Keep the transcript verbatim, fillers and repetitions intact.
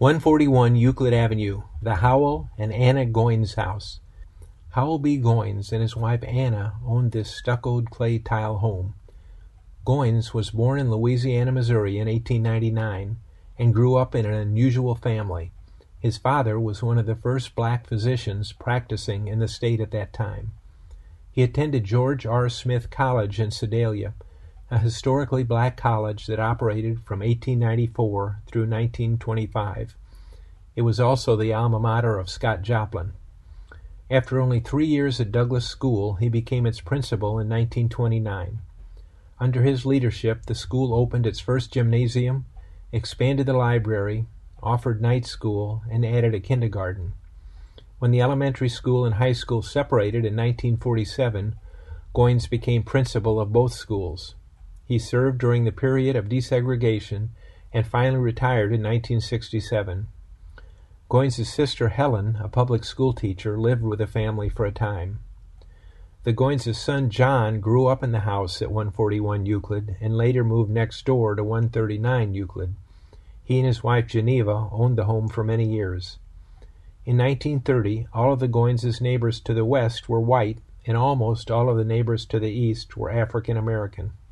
one forty-one Euclid Avenue, the Howell and Anna Goines house. Howell B. Goines and his wife Anna owned this stuccoed clay tile home. Goines was born in Louisiana, Missouri in eighteen ninety-nine and grew up in an unusual family. His father was one of the first black physicians practicing in the state at that time. He attended George R. Smith College in Sedalia, a historically black college that operated from eighteen ninety-four through nineteen twenty-five. It was also the alma mater of Scott Joplin. After only three years at Douglas School, he became its principal in nineteen twenty-nine. Under his leadership, the school opened its first gymnasium, expanded the library, offered night school, and added a kindergarten. When the elementary school and high school separated in nineteen forty-seven, Goines became principal of both schools. He served during the period of desegregation and finally retired in nineteen sixty-seven. Goines' sister Helen, a public school teacher, lived with the family for a time. The Goines' son John grew up in the house at one forty-one Euclid and later moved next door to one thirty-nine Euclid. He and his wife Geneva owned the home for many years. In nineteen thirty, all of the Goines' neighbors to the west were white and almost all of the neighbors to the east were African American.